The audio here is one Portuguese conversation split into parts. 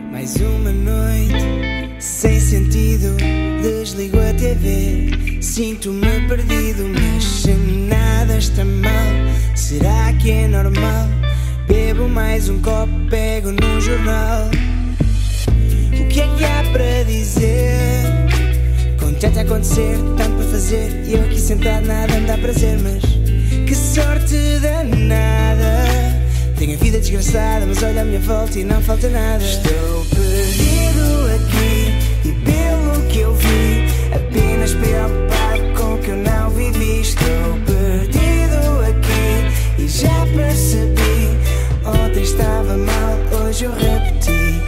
Mais uma noite sem sentido, desligo a TV, sinto-me perdido, mas se nada está mal, será que é normal? Bebo mais um copo, pego num jornal. O que é que há para dizer? Com tanto a acontecer, tanto para fazer, e eu aqui sentado nada me dá prazer, mas que sorte danada. Tenho a vida desgraçada, mas olha à minha volta e não falta nada. Estou perdido aqui e pelo que eu vi, apenas preocupado com o que eu não vivi. Estou perdido aqui e já percebi, ontem estava mal, hoje eu repeti.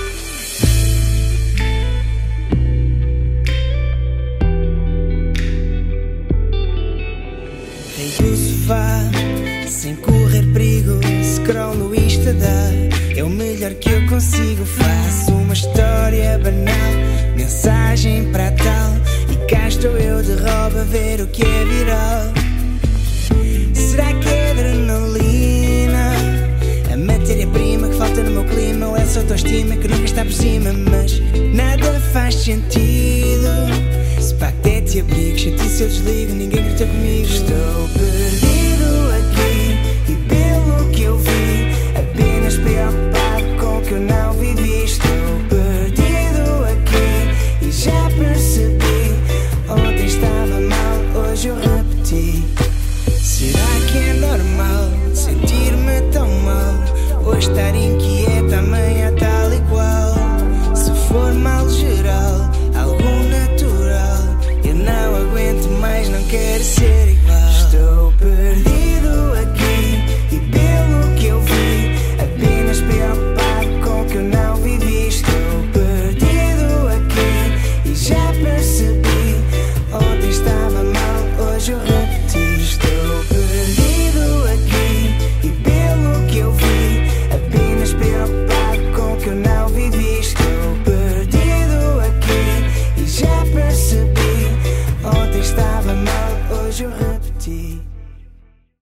Deito no sofá, sem correr perigo, scroll no Insta é o melhor que eu consigo. Faço uma história banal, mensagem para tal, e cá estou eu de roupa a ver o que é viral. Será que é adrenalina, a matéria-prima que falta no meu clima, ou essa autoestima que nunca está por cima? Mas nada faz sentido, se pacto é te abrigo, chatice eu desligo, ninguém grita comigo. Estou perdido aqui e pelo que eu vi, apenas preocupado com o que eu não vivi. Estou perdido aqui e já percebi, ontem estava mal, hoje eu repeti. Será que é normal sentir-me tão mal, ou estar inquieta amanhã tal e qual? Se for mal geral, algo natural, eu não aguento mais, não quero ser igual.